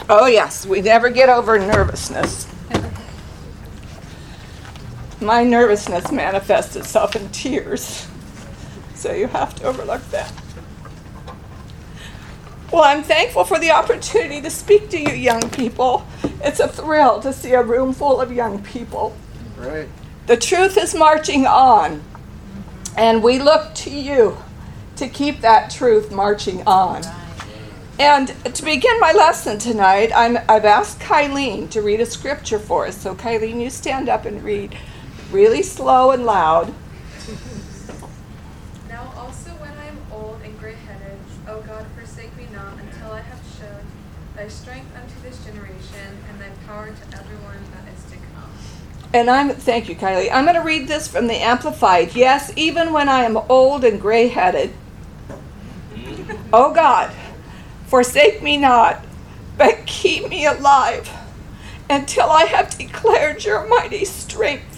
Oh yes, we never get over nervousness. My nervousness manifests itself in tears, so you have to overlook that. Well, I'm thankful for the opportunity to speak to you young people. It's a thrill to see a room full of young people. Right. The truth is marching on, and we look to you to keep that truth marching on. And to begin my lesson tonight, I've asked Kylene to read a scripture for us. So Kylene, you stand up and read really slow and loud. Now also when I am old and gray-headed, O God, forsake me not until I have showed thy strength unto this generation and thy power to everyone that is to come. And thank you, Kylie. I'm going to read this from the Amplified. Yes, even when I am old and gray-headed, O God, forsake me not, but keep me alive until I have declared your mighty strength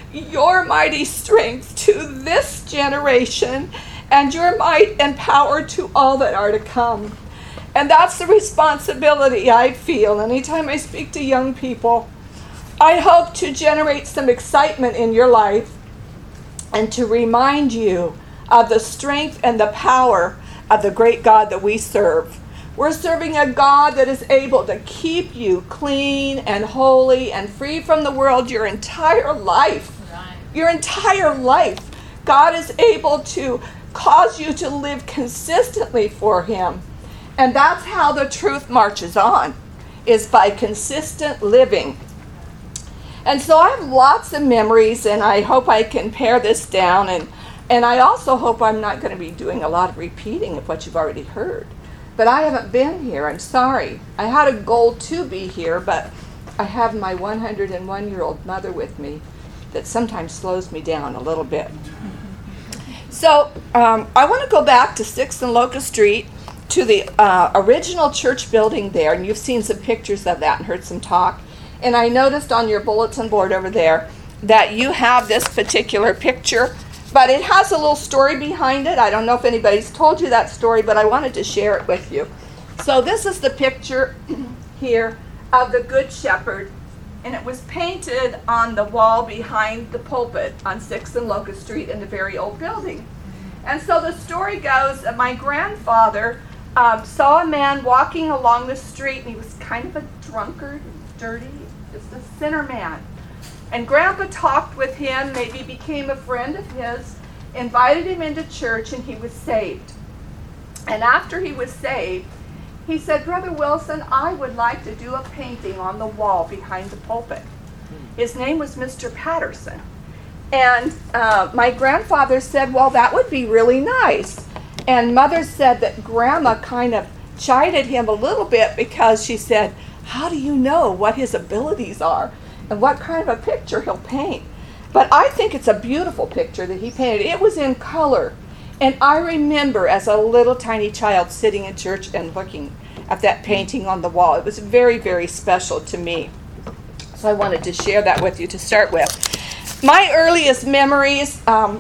to this generation, and your might and power to all that are to come. And that's the responsibility I feel anytime I speak to young people. I hope to generate some excitement in your life and to remind you of the strength and the power of the great God that we serve. We're serving a God that is able to keep you clean and holy and free from the world your entire life. Your entire life. God is able to cause you to live consistently for Him. And that's how the truth marches on, is by consistent living. And so I have lots of memories, and I hope I can pare this down. And I also hope I'm not going to be doing a lot of repeating of what you've already heard. But I haven't been here. I'm sorry. I had a goal to be here, but I have my 101-year-old mother with me that sometimes slows me down a little bit. So I want to go back to 6th and Locust Street to the original church building there, and you've seen some pictures of that and heard some talk. And I noticed on your bulletin board over there that you have this particular picture, but it has a little story behind it. I don't know if anybody's told you that story, but I wanted to share it with you. So this is the picture here of the Good Shepherd, and it was painted on the wall behind the pulpit on 6th and Locust Street in the very old building. And so the story goes that my grandfather saw a man walking along the street, and he was kind of a drunkard, dirty, just a sinner man. And Grandpa talked with him, maybe became a friend of his, invited him into church, and he was saved. And after he was saved, he said, Brother Wilson, I would like to do a painting on the wall behind the pulpit. His name was Mr. Patterson. And my grandfather said, well, that would be really nice. And Mother said that Grandma kind of chided him a little bit because she said, how do you know what his abilities are and what kind of a picture he'll paint? But I think it's a beautiful picture that he painted. It was in color. And I remember as a little tiny child sitting in church and looking at that painting on the wall. It was very, very special to me. So I wanted to share that with you to start with. My earliest memories, I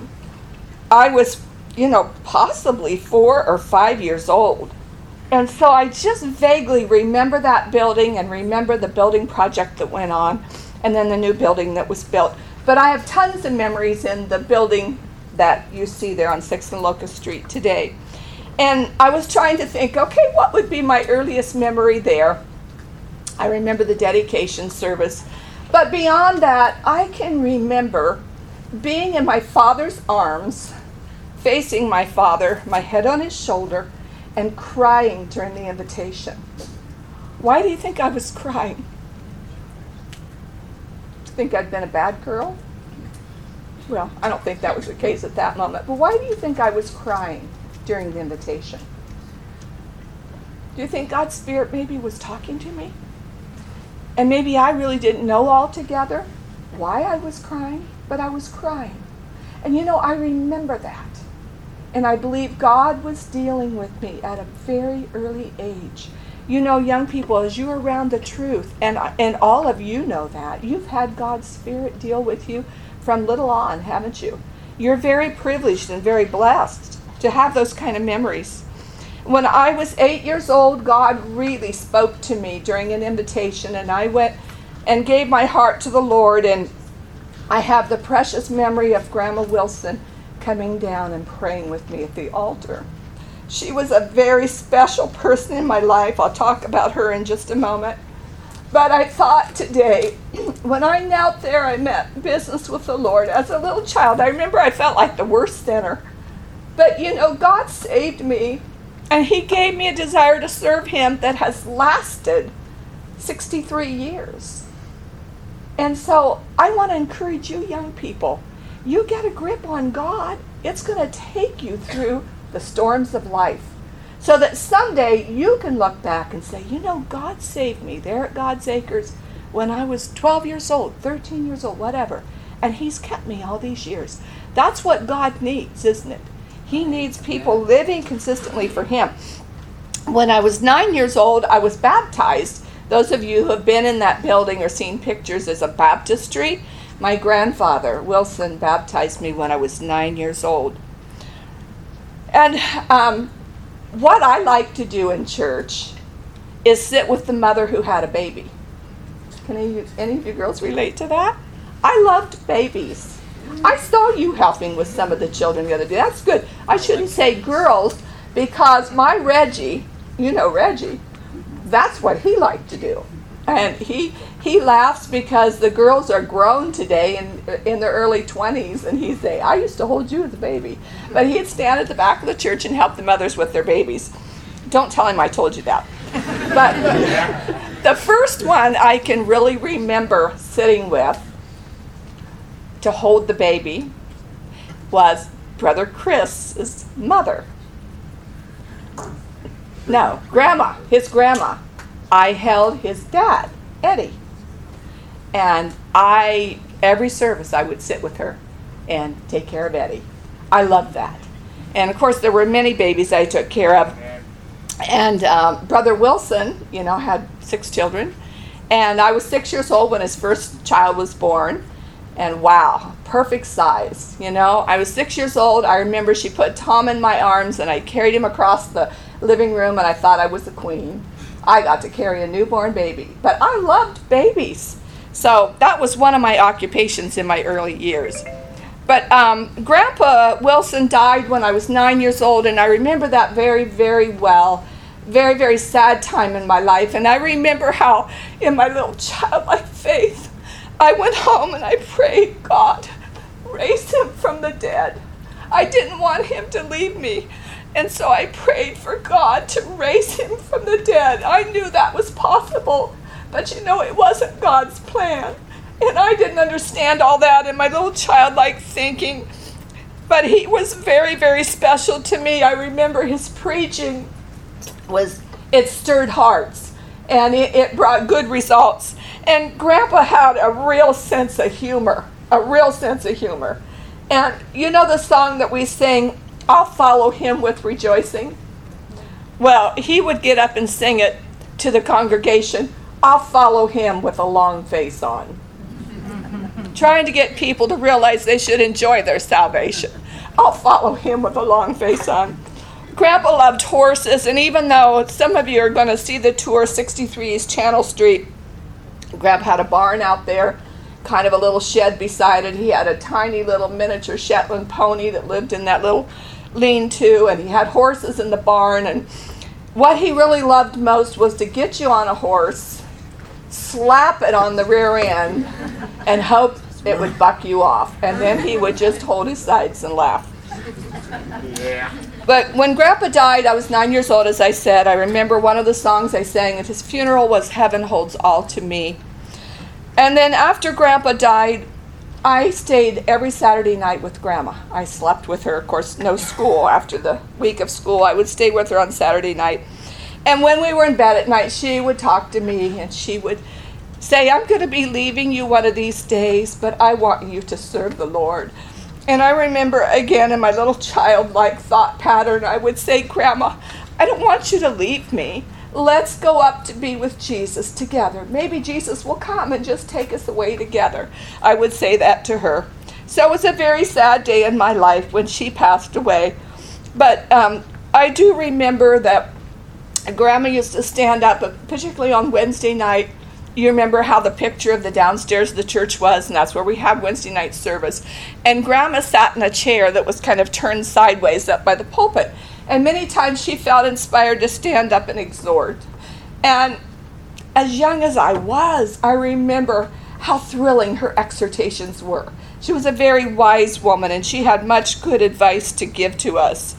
was, possibly 4 or 5 years old. And so I just vaguely remember that building and remember the building project that went on and then the new building that was built. But I have tons of memories in the building that you see there on 6th and Locust Street today. And I was trying to think, okay, what would be my earliest memory there? I remember the dedication service. But beyond that, I can remember being in my father's arms, facing my father, my head on his shoulder, and crying during the invitation. Why do you think I was crying? Think I'd been a bad girl? Well, I don't think that was the case at that moment. But why do you think I was crying during the invitation? Do you think God's Spirit maybe was talking to me? And maybe I really didn't know altogether why I was crying, but I was crying. And I remember that. And I believe God was dealing with me at a very early age. Young people, as you're around the truth, and all of you know that, you've had God's Spirit deal with you from little on, haven't you? You're very privileged and very blessed to have those kind of memories. When I was 8 years old, God really spoke to me during an invitation, and I went and gave my heart to the Lord, and I have the precious memory of Grandma Wilson coming down and praying with me at the altar. She was a very special person in my life. I'll talk about her in just a moment. But I thought today, when I knelt there, I met business with the Lord. As a little child, I remember I felt like the worst sinner. But God saved me, and He gave me a desire to serve Him that has lasted 63 years. And so I want to encourage you young people, you get a grip on God. It's going to take you through the storms of life, so that someday you can look back and say, God saved me there at God's Acres when I was 12 years old, 13 years old, whatever. And He's kept me all these years. That's what God needs, isn't it? He needs people living consistently for Him. When I was 9 years old, I was baptized. Those of you who have been in that building or seen pictures as a baptistry, my grandfather, Wilson, baptized me when I was 9 years old. And what I like to do in church is sit with the mother who had a baby. Can any of you girls relate to that? I loved babies. I saw you helping with some of the children the other day. That's good. I shouldn't say girls, because my Reggie, Reggie, that's what he liked to do. And he laughs because the girls are grown today in their early 20s, and he'd say, I used to hold you as a baby. But he'd stand at the back of the church and help the mothers with their babies. Don't tell him I told you that. But the first one I can really remember sitting with to hold the baby was Brother Chris's mother. No, Grandma, his grandma. I held his dad, Eddie. And every service I would sit with her and take care of Eddie. I loved that. And of course there were many babies I took care of. And Brother Wilson, had 6 children. And I was 6 years old when his first child was born. And wow, perfect size. I was 6 years old. I remember she put Tom in my arms and I carried him across the living room, and I thought I was the queen. I got to carry a newborn baby. But I loved babies. So that was one of my occupations in my early years. But Grandpa Wilson died when I was 9 years old, and I remember that very, very well. Very, very sad time in my life. And I remember how, in my little childlike faith, I went home and I prayed, God, raise him from the dead. I didn't want him to leave me. And so I prayed for God to raise him from the dead. I knew that was possible, but it wasn't God's plan. And I didn't understand all that in my little childlike thinking. But he was very, very special to me. I remember his preaching it stirred hearts, and it brought good results. And Grandpa had a real sense of humor, And the song that we sing, I'll follow him with rejoicing? Well, he would get up and sing it to the congregation, I'll follow him with a long face on. Trying to get people to realize they should enjoy their salvation. I'll follow him with a long face on. Grandpa loved horses, and even though some of you are going to see the tour 63 East Channel Street, Grandpa had a barn out there, kind of a little shed beside it. He had a tiny little miniature Shetland pony that lived in that little lean-to, and he had horses in the barn. And what he really loved most was to get you on a horse, slap it on the rear end, and hope it would buck you off. And then he would just hold his sides and laugh. Yeah. But when Grandpa died, I was 9 years old, as I said. I remember one of the songs I sang at his funeral was Heaven Holds All to Me. And then after Grandpa died, I stayed every Saturday night with Grandma. I slept with her. Of course, no school. After the week of school, I would stay with her on Saturday night. And when we were in bed at night, she would talk to me, and she would say, I'm going to be leaving you one of these days, but I want you to serve the Lord. And I remember, again, in my little childlike thought pattern, I would say, Grandma, I don't want you to leave me. Let's go up to be with Jesus together. Maybe Jesus will come and just take us away together. I would say that to her. So it was a very sad day in my life when she passed away. But I do remember that Grandma used to stand up, particularly on Wednesday night. You remember how the picture of the downstairs of the church was, and that's where we had Wednesday night service. And Grandma sat in a chair that was kind of turned sideways up by the pulpit. And many times she felt inspired to stand up and exhort. And as young as I was, I remember how thrilling her exhortations were. She was a very wise woman, and she had much good advice to give to us.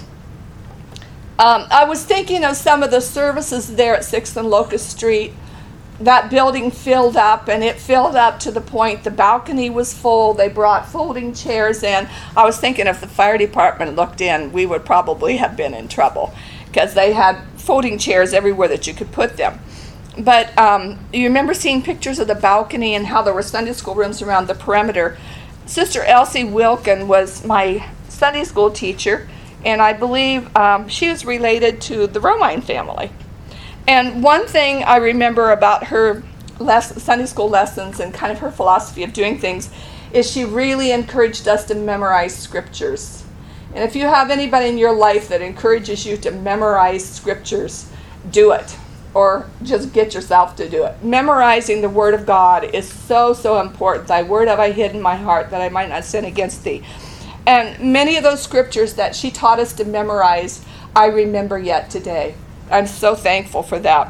I was thinking of some of the services there at 6th and Locust Street. That building filled up, and it filled up to the point the balcony was full. They brought folding chairs in. I was thinking if the fire department looked in, we would probably have been in trouble because they had folding chairs everywhere that you could put them. But you remember seeing pictures of the balcony and how there were Sunday school rooms around the perimeter. Sister Elsie Wilkin was my Sunday school teacher, and I believe she was related to the Romine family. And one thing I remember about her Sunday school lessons and kind of her philosophy of doing things is she really encouraged us to memorize scriptures. And if you have anybody in your life that encourages you to memorize scriptures, do it. Or just get yourself to do it. Memorizing the Word of God is so, so important. Thy word have I hid in my heart that I might not sin against thee. And many of those scriptures that she taught us to memorize, I remember yet today. I'm so thankful for that.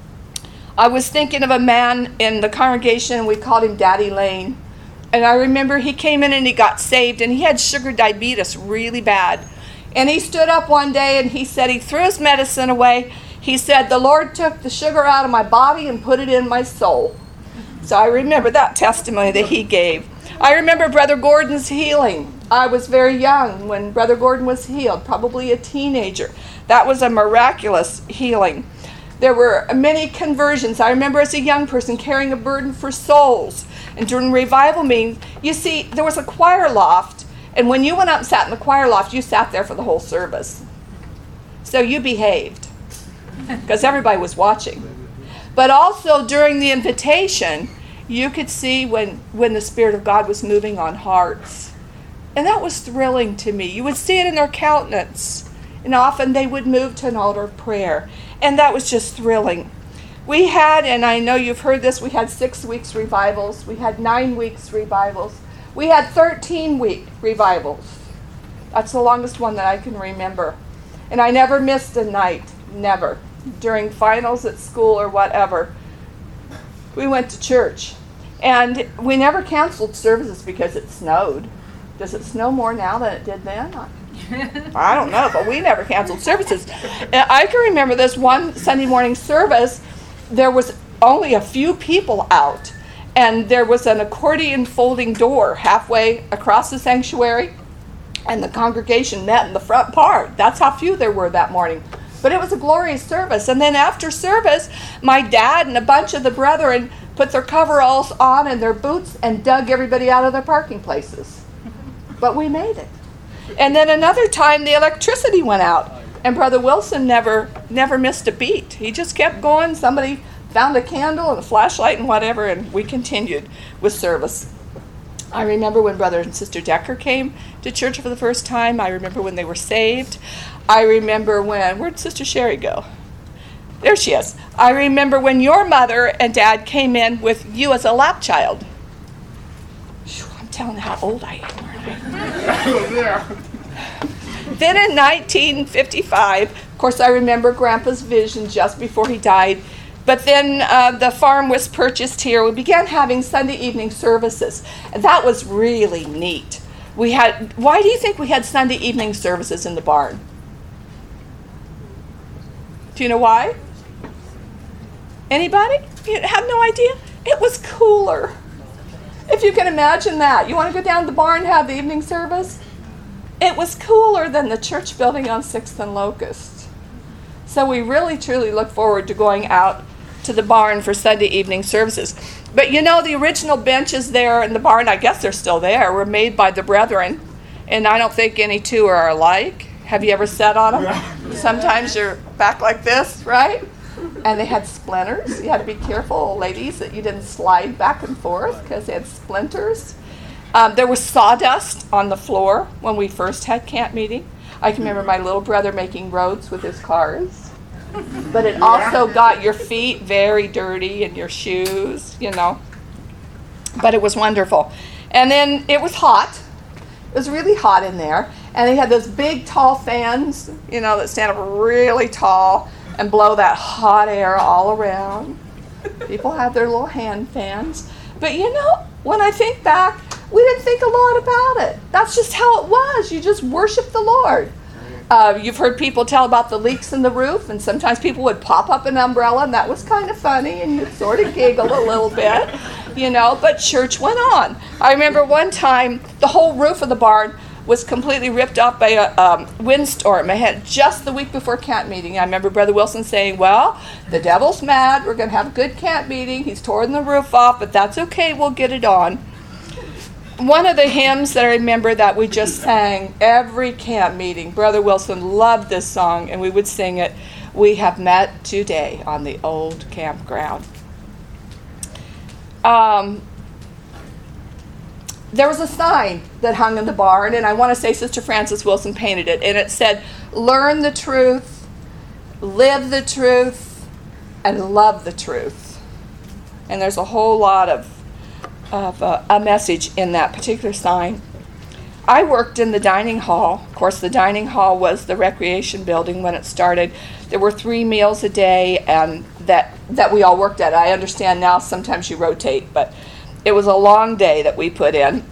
I was thinking of a man in the congregation, we called him Daddy Lane. And I remember he came in and he got saved, and he had sugar diabetes really bad. And he stood up one day and he said he threw his medicine away. He said, the Lord took the sugar out of my body and put it in my soul. So I remember that testimony that he gave. I remember Brother Gordon's healing. I was very young when Brother Gordon was healed, probably a teenager. That was a miraculous healing. There were many conversions. I remember as a young person carrying a burden for souls. And during revival meetings, you see, there was a choir loft. And when you went up and sat in the choir loft, you sat there for the whole service. So you behaved, because everybody was watching. But also during the invitation, you could see when the Spirit of God was moving on hearts. And that was thrilling to me. You would see it in their countenance. And often they would move to an altar of prayer. And that was just thrilling. We had, and I know you've heard this, we had 6 weeks revivals. We had 9 weeks revivals. We had 13-week revivals. That's the longest one that I can remember. And I never missed a night. Never. During finals at school or whatever, we went to church. And we never canceled services because it snowed. Does it snow more now than it did then? I don't know, but we never canceled services. And I can remember this one Sunday morning service, there was only a few people out. And there was an accordion folding door halfway across the sanctuary. And the congregation met in the front part. That's how few there were that morning. But it was a glorious service. And then after service, my dad and a bunch of the brethren put their coveralls on and their boots and dug everybody out of their parking places. But we made it. And then another time the electricity went out. And Brother Wilson never missed a beat. He just kept going. Somebody found a candle and a flashlight and whatever, and we continued with service. I remember when Brother and Sister Decker came to church for the first time. I remember when they were saved. I remember where'd Sister Sherry go? There she is. I remember when your mother and dad came in with you as a lap child. I'm telling how old I am, aren't I? Then in 1955, of course, I remember Grandpa's vision just before he died. But then the farm was purchased here. We began having Sunday evening services. And that was really neat. Why do you think we had Sunday evening services in the barn? Do you know why? Anybody? You have no idea? It was cooler. If you can imagine that. You want to go down to the barn and have the evening service? It was cooler than the church building on 6th and Locust. So we really, truly look forward to going out to the barn for Sunday evening services. But you know, the original benches there in the barn, I guess they're still there, were made by the brethren. And I don't think any two are alike. Have you ever sat on them? Sometimes you're back like this, right? And they had splinters. You had to be careful, ladies, that you didn't slide back and forth because they had splinters. There was sawdust on the floor when we first had camp meeting. I can remember my little brother making roads with his cars. But it also got your feet very dirty and your shoes, you know. But it was wonderful. And then it was hot. It was really hot in there. And they had those big, tall fans, you know, that stand up really tall and blow that hot air all around. People have their little hand fans. But, you know, when I think back, we didn't think a lot about it. That's just how it was. You just worship the Lord. You've heard people tell about the leaks in the roof, and sometimes people would pop up an umbrella, and that was kind of funny, and you'd sort of giggle a little bit, you know, but church went on. I remember one time the whole roof of the barn was completely ripped off by a windstorm. I had just the week before camp meeting. I remember Brother Wilson saying, well, the devil's mad. We're going to have a good camp meeting. He's torn the roof off, but that's okay. We'll get it on. One of the hymns that I remember that we just sang every camp meeting, Brother Wilson loved this song, and we would sing it, "We have met today on the old campground." There was a sign that hung in the barn, and I want to say Sister Frances Wilson painted it, and it said, "Learn the truth, live the truth, and love the truth." And there's a whole lot of a message in that particular sign. I worked in the dining hall. Of course, the dining hall was the recreation building when it started. There were 3 meals a day, and that we all worked at. I understand now sometimes you rotate, but it was a long day that we put in.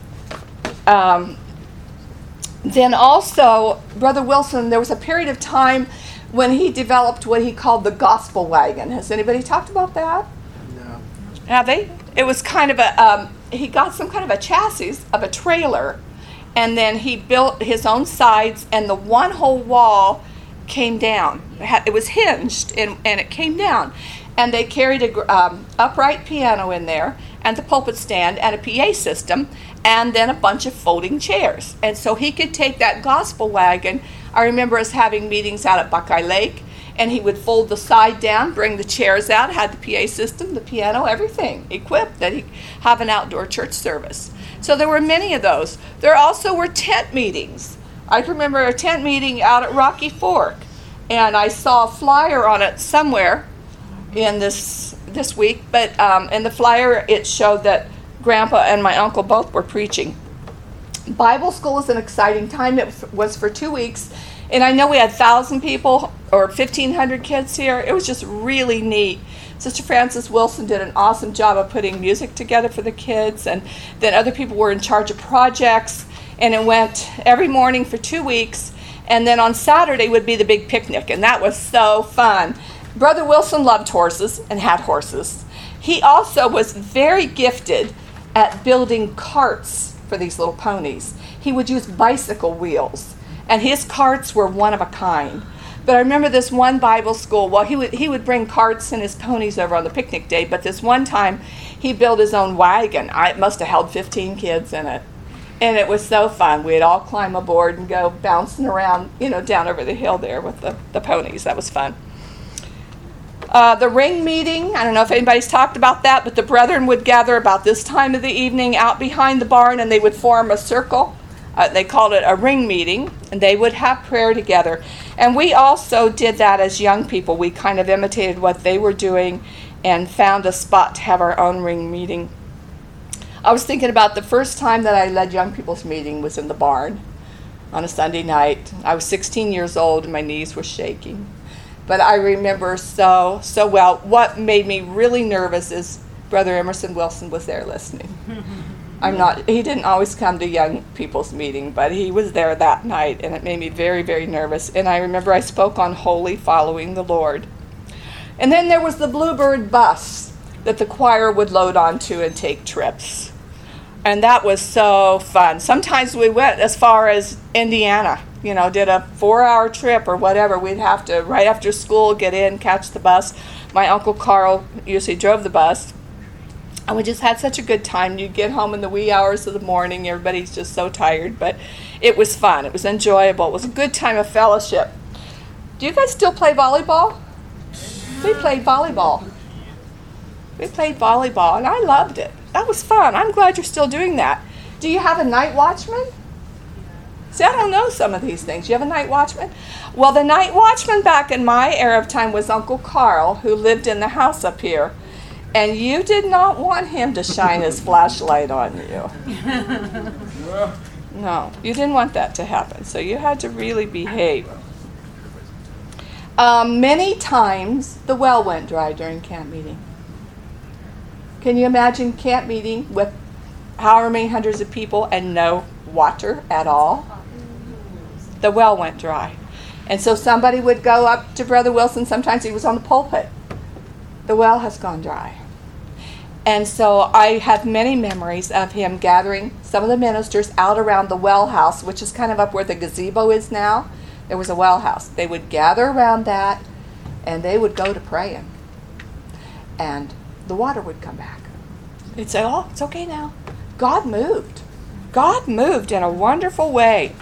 Then also, Brother Wilson, there was a period of time when he developed what he called the gospel wagon. Has anybody talked about that? No. Have they? It was kind of he got some kind of a chassis of a trailer, and then he built his own sides, and the one whole wall came down. It was hinged, and it came down. And they carried a upright piano in there, and the pulpit stand, and a PA system, and then a bunch of folding chairs. And so he could take that gospel wagon. I remember us having meetings out at Buckeye Lake, and he would fold the side down, bring the chairs out, had the PA system, the piano, everything equipped that he have an outdoor church service. So there were many of those. There also were tent meetings. I can remember a tent meeting out at Rocky Fork, and I saw a flyer on it somewhere in this week, but in the flyer it showed that Grandpa and my uncle both were preaching. Bible school was an exciting time. It was for 2 weeks, and I know we had 1,000 people or 1,500 kids here. It was just really neat. Sister Frances Wilson did an awesome job of putting music together for the kids, and then other people were in charge of projects, and it went every morning for 2 weeks, and then on Saturday would be the big picnic, and that was so fun. Brother Wilson loved horses and had horses. He also was very gifted at building carts for these little ponies. He would use bicycle wheels, and his carts were one of a kind. But I remember this one Bible school, well, he would bring carts and his ponies over on the picnic day, but this one time he built his own wagon. It must have held 15 kids in it. And it was so fun. We'd all climb aboard and go bouncing around, down over the hill there with the ponies. That was fun. The ring meeting, I don't know if anybody's talked about that, but the brethren would gather about this time of the evening out behind the barn, and they would form a circle. They called it a ring meeting, and they would have prayer together. And we also did that as young people. We kind of imitated what they were doing and found a spot to have our own ring meeting. I was thinking about the first time that I led young people's meeting was in the barn on a Sunday night. I was 16 years old, and my knees were shaking. But I remember so well. What made me really nervous is Brother Emerson Wilson was there listening. He didn't always come to young people's meeting, but he was there that night, and it made me very, very nervous. And I remember I spoke on wholly following the Lord. And then there was the Bluebird bus that the choir would load onto and take trips. And that was so fun. Sometimes we went as far as Indiana, did a 4-hour trip or whatever. We'd have to, right after school, get in, catch the bus. My Uncle Carl usually drove the bus. And we just had such a good time. You'd get home in the wee hours of the morning. Everybody's just so tired. But it was fun. It was enjoyable. It was a good time of fellowship. Do you guys still play volleyball? We played volleyball. And I loved it. That was fun. I'm glad you're still doing that. Do you have a night watchman? See, I don't know some of these things. You have a night watchman? Well, the night watchman back in my era of time was Uncle Carl, who lived in the house up here. And you did not want him to shine his flashlight on you. No, you didn't want that to happen. So you had to really behave. Many times the well went dry during camp meeting. Can you imagine camp meeting with however many hundreds of people and no water at all? The well went dry. And so somebody would go up to Brother Wilson. Sometimes he was on the pulpit. The well has gone dry. And so I have many memories of him gathering some of the ministers out around the well house, which is kind of up where the gazebo is now. There was a well house. They would gather around that, and they would go to praying. And the water would come back. They'd say, oh, it's okay now. God moved. God moved in a wonderful way.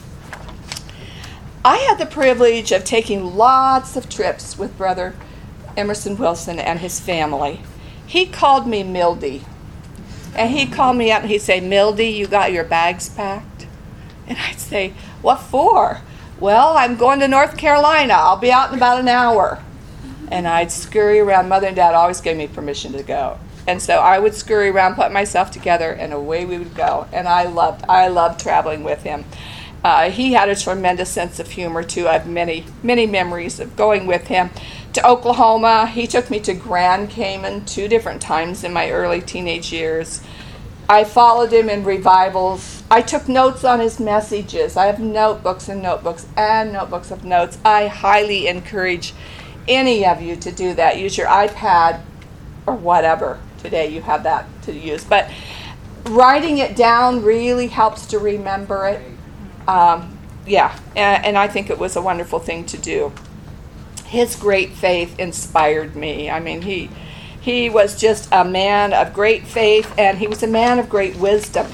I had the privilege of taking lots of trips with Brother Emerson Wilson and his family. He called me Mildy. And he'd call me up and he'd say, Mildy, you got your bags packed? And I'd say, what for? Well, I'm going to North Carolina. I'll be out in about an hour. And I'd scurry around. Mother and Dad always gave me permission to go. And so I would scurry around, put myself together, and away we would go. And I loved traveling with him. He had a tremendous sense of humor, too. I have many, many memories of going with him to Oklahoma. He took me to Grand Cayman 2 different times in my early teenage years. I followed him in revivals. I took notes on his messages. I have notebooks and notebooks and notebooks of notes. I highly encourage any of you to do that. Use your iPad or whatever. Today you have that to use. But writing it down really helps to remember it. And I think it was a wonderful thing to do. His great faith inspired me. I mean, he was just a man of great faith, and he was a man of great wisdom.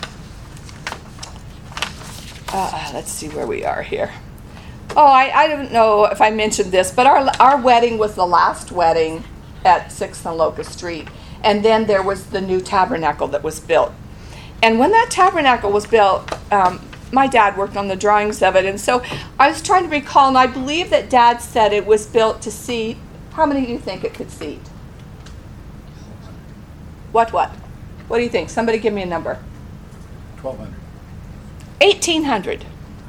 Let's see where we are here. Oh, I don't know if I mentioned this, but our wedding was the last wedding at 6th and Locust Street. And then there was the new tabernacle that was built. And when that tabernacle was built, my dad worked on the drawings of it. And so I was trying to recall, and I believe that Dad said it was built to seat. How many do you think it could seat? What? What do you think? Somebody give me a number. 1,200. 1,800.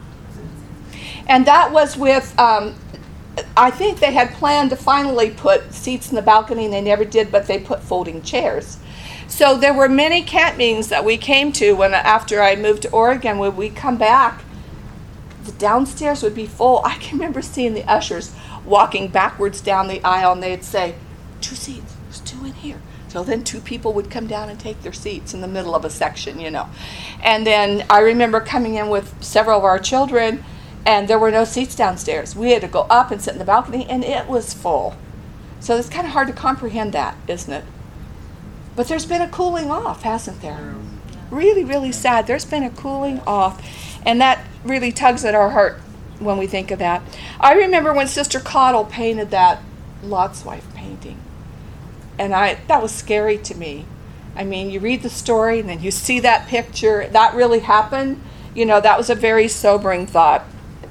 And that was with, I think they had planned to finally put seats in the balcony, and they never did, but they put folding chairs. So there were many camp meetings that we came to after I moved to Oregon. When we come back, the downstairs would be full. I can remember seeing the ushers walking backwards down the aisle, and they'd say, 2 seats, there's 2 in here. So then 2 people would come down and take their seats in the middle of a section, And then I remember coming in with several of our children, and there were no seats downstairs. We had to go up and sit in the balcony, and it was full. So it's kind of hard to comprehend that, isn't it? But there's been a cooling off, hasn't there? Really, really sad. There's been a cooling off, and that really tugs at our heart when we think of that. I remember when Sister Cottle painted that Lot's Wife painting, and that was scary to me. I mean, you read the story, and then you see that picture. That really happened. That was a very sobering thought.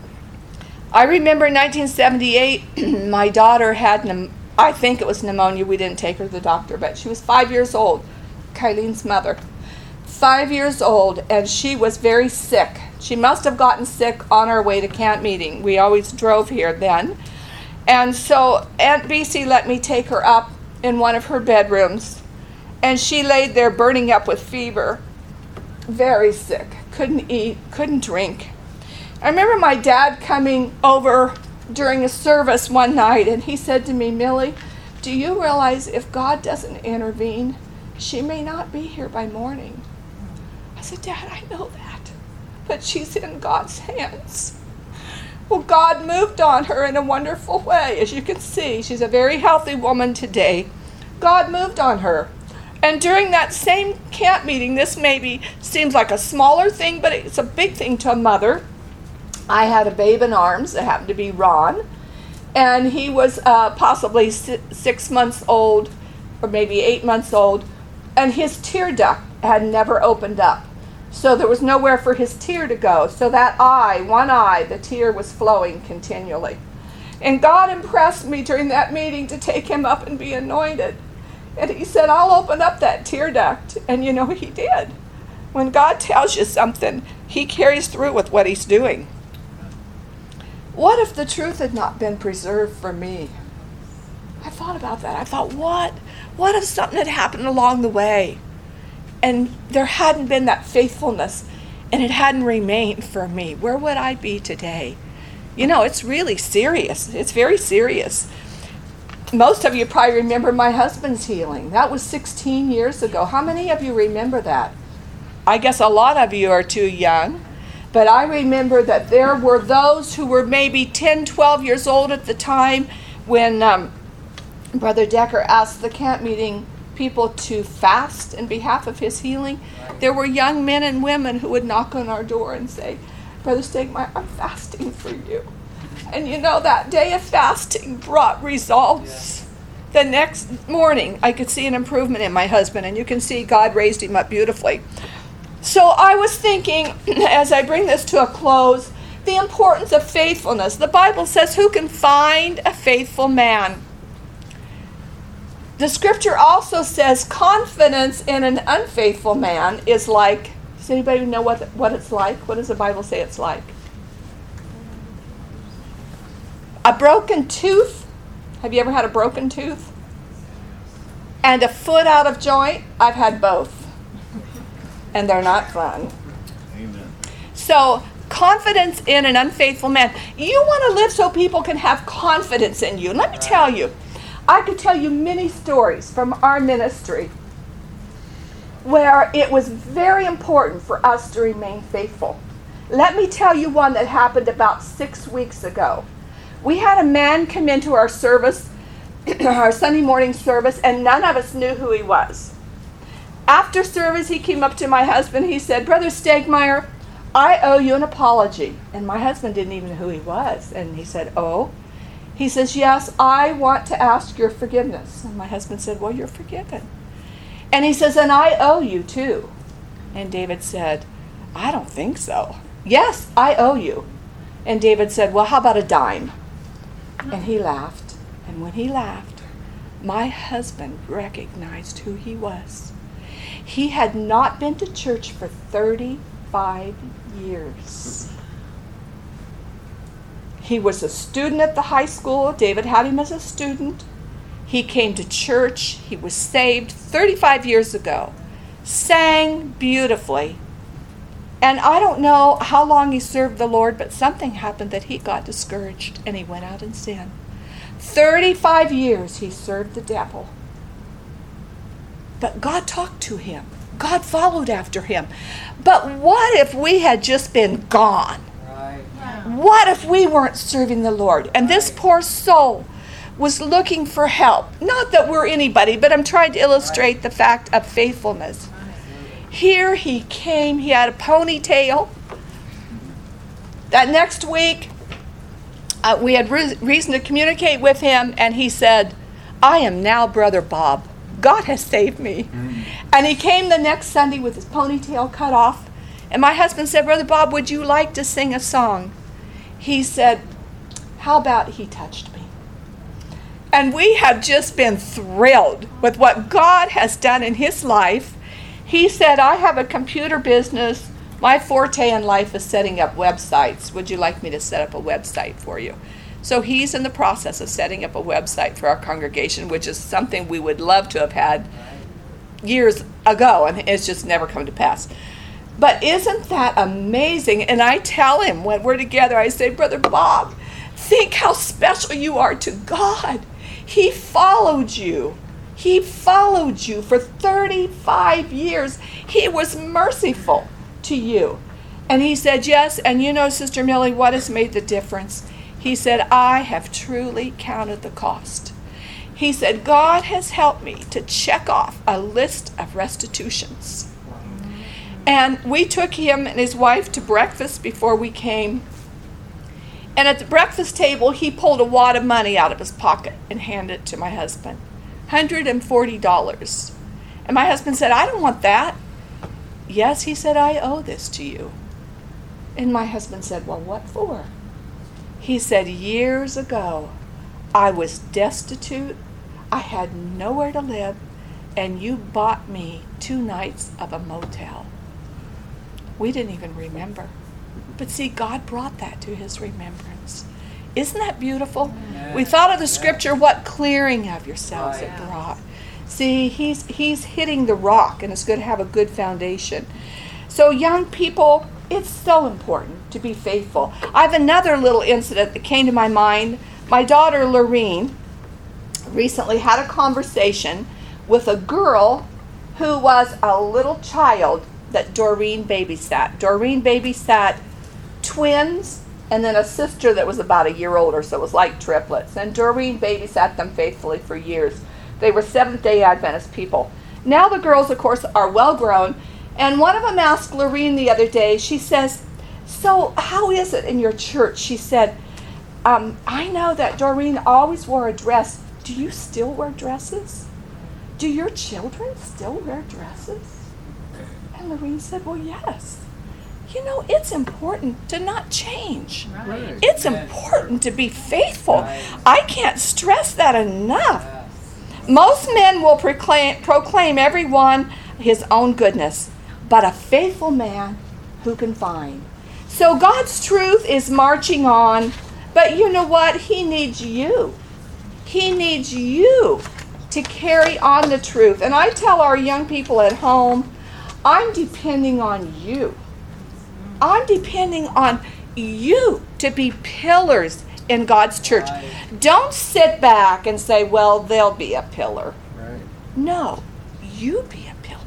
I remember in 1978, my daughter had, I think it was pneumonia. We didn't take her to the doctor, but she was 5 years old, Kylene's mother. 5 years old, and she was very sick. She must have gotten sick on our way to camp meeting. We always drove here then. And so Aunt Bisi let me take her up in one of her bedrooms, and she laid there burning up with fever, very sick, couldn't eat, couldn't drink. I remember my dad coming over during a service one night, and he said to me, Millie, do you realize if God doesn't intervene, she may not be here by morning? I said, Dad, I know that, but she's in God's hands. Well, God moved on her in a wonderful way. As you can see, she's a very healthy woman today. God moved on her. And during that same camp meeting, this maybe seems like a smaller thing, but it's a big thing to a mother. I had a babe in arms that happened to be Ron, and he was possibly 6 months old, or maybe 8 months old, and his tear duct had never opened up. So there was nowhere for his tear to go. So that eye, one eye, the tear was flowing continually. And God impressed me during that meeting to take him up and be anointed. And he said, I'll open up that tear duct. And he did. When God tells you something, he carries through with what he's doing. What if the truth had not been preserved for me? I thought about that. I thought, what if something had happened along the way and there hadn't been that faithfulness and it hadn't remained for me? Where would I be today? It's really serious. It's very serious. Most of you probably remember my husband's healing. That was 16 years ago. How many of you remember that? I guess a lot of you are too young. But I remember that there were those who were maybe 10, 12 years old at the time when Brother Decker asked the camp meeting people to fast in behalf of his healing. There were young men and women who would knock on our door and say, Brother Stegmeyer, I'm fasting for you. And that day of fasting brought results. Yeah. The next morning, I could see an improvement in my husband, and you can see God raised him up beautifully. So I was thinking, as I bring this to a close, the importance of faithfulness. The Bible says, who can find a faithful man? The scripture also says confidence in an unfaithful man is like, does anybody know what it's like? What does the Bible say it's like? A broken tooth. Have you ever had a broken tooth? And a foot out of joint? I've had both. And they're not fun. Amen. So, confidence in an unfaithful man. You want to live so people can have confidence in you. Let me tell you, I could tell you many stories from our ministry where it was very important for us to remain faithful. Let me tell you one that happened about 6 weeks ago. We had a man come into our service, our Sunday morning service, and none of us knew who he was. After service, he came up to my husband. He said, Brother Stegmeyer, I owe you an apology. And my husband didn't even know who he was. And he said, oh? He says, yes, I want to ask your forgiveness. And my husband said, well, you're forgiven. And he says, and I owe you too. And David said, I don't think so. Yes, I owe you. And David said, well, how about a dime? And he laughed. And when he laughed, my husband recognized who he was. He had not been to church for 35 years. He was a student at the high school. David had him as a student. He came to church. He was saved 35 years ago. Sang beautifully. And I don't know how long he served the Lord, but something happened that he got discouraged and he went out and sinned. 35 years he served the devil. But God talked to him. God followed after him. But what if we had just been gone? Right. What if we weren't serving the Lord? And this poor soul was looking for help. Not that we're anybody, but I'm trying to illustrate the fact of faithfulness. Here he came. He had a ponytail. That next week, we had reason to communicate with him, and he said, I am now Brother Bob. God has saved me. And he came the next Sunday with his ponytail cut off. And my husband said, Brother Bob, would you like to sing a song? He said, how about He Touched Me? And we have just been thrilled with what God has done in his life. He said, I have a computer business. My forte in life is setting up websites. Would you like me to set up a website for you? So he's in the process of setting up a website for our congregation, which is something we would love to have had years ago, and it's just never come to pass. But isn't that amazing? And I tell him when we're together, I say, Brother Bob, think how special you are to God. He followed you. He followed you for 35 years. He was merciful to you. And he said, yes, and Sister Millie, what has made the difference? He said, I have truly counted the cost. He said, God has helped me to check off a list of restitutions. And we took him and his wife to breakfast before we came. And at the breakfast table, he pulled a wad of money out of his pocket and handed it to my husband. $140. And my husband said, I don't want that. Yes, he said, I owe this to you. And my husband said, well, what for? He said, years ago, I was destitute. I had nowhere to live, and you bought me 2 nights of a motel. We didn't even remember. But see, God brought that to his remembrance. Isn't that beautiful? Yeah. We thought of the scripture, what clearing of yourselves Right. it brought. See, he's hitting the rock, and it's going to have a good foundation. So young people, it's so important to be faithful. I have another little incident that came to my mind. My daughter, Lorene, recently had a conversation with a girl who was a little child that Doreen babysat. Doreen babysat twins and then a sister that was about a year older, so it was like triplets. And Doreen babysat them faithfully for years. They were Seventh-day Adventist people. Now the girls, of course, are well grown. And one of them asked Lorene the other day, she says, so how is it in your church? She said, I know that Doreen always wore a dress. Do you still wear dresses? Do your children still wear dresses? And Lorene said, well, yes. You know, it's important to not change. Right. It's Amen. important to be faithful. Right. I can't stress that enough. Yes. Most men will proclaim everyone his own goodness, but a faithful man who can find. So God's truth is marching on, but you know what? He needs you. He needs you to carry on the truth. And I tell our young people at home, I'm depending on you. I'm depending on you to be pillars in God's church. Right. Don't sit back and say, well, they'll be a pillar. Right. No, you be a pillar.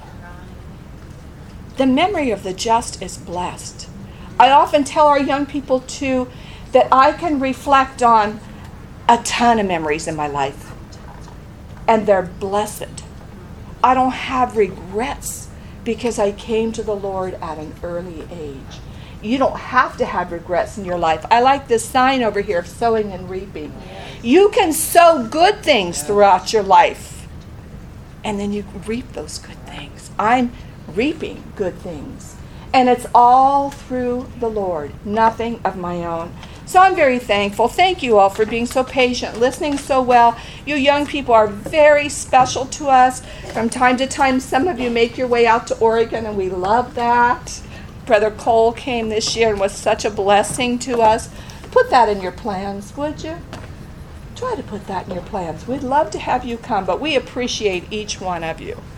The memory of the just is blessed. I often tell our young people, too, that I can reflect on a ton of memories in my life, and they're blessed. I don't have regrets because I came to the Lord at an early age. You don't have to have regrets in your life. I like this sign over here of sowing and reaping. You can sow good things throughout your life, and then you reap those good things. I'm reaping good things, and it's all through the Lord, nothing of my own. So I'm very thankful. Thank you all for being so patient, listening so well. You young people are very special to us. From time to time, some of you make your way out to Oregon, and we love that. Brother Cole came this year and was such a blessing to us. Put that in your plans, would you? Try to put that in your plans. We'd love to have you come, but we appreciate each one of you.